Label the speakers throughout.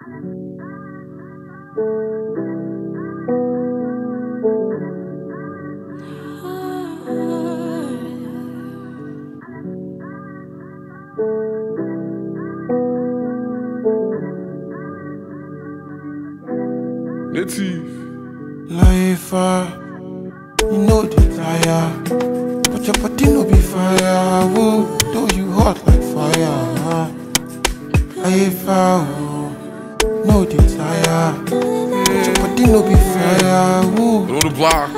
Speaker 1: Native.
Speaker 2: Life, you know the tire, but your body no be fire. Whoa, though you hot like fire. Life, know the tire, but your body no be fire. Whoa.
Speaker 1: Know the block.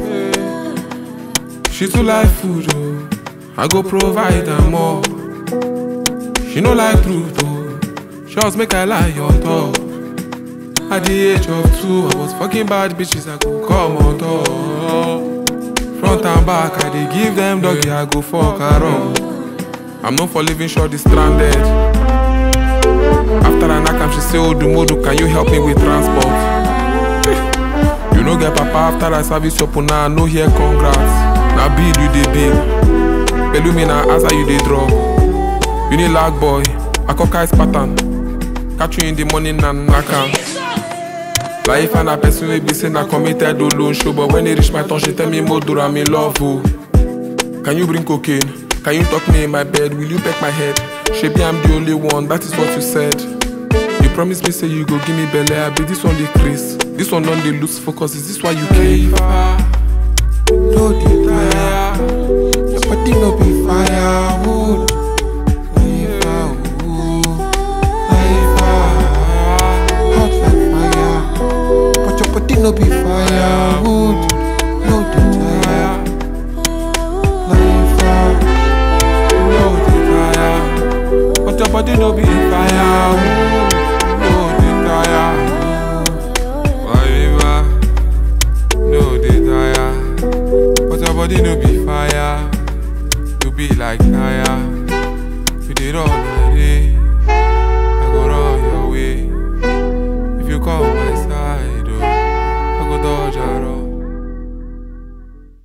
Speaker 2: She too like food, oh. I go provide her more. She no like truth, oh. She always make I lie on top. At the age of 2, I was fucking bad bitches, I go come on top. Front and back, I dey give them doggy, I go fuck around. I'm known for living short, stranded. After I knock am, she say, Odumodu, can you help me with transport? You no get papa after I service your puna, I no hear congrats. Na bill you dey bill, pelu me na answer you dey drop. You need lag boy, I cockeyes pattern. Catch you in the morning and knock am. Life and a person will be saying I committed alone show, but when it reach my turn, she tell me Modu, I'm in love. Oh. Can you bring cocaine? Can you talk me in my bed? Will you peck my head? Shebi I'm the only one, that is what you said. You promised me say you go give me belly, I be this one the Chris. This one don't they lose focus, is this why you came? No the tire, your body no be firewood. No be firewood, no the tire. Life, no the tire. But your body no be firewood, no the tire. Life, no the tire. But your body no be fire. You be like tire. You did all the day.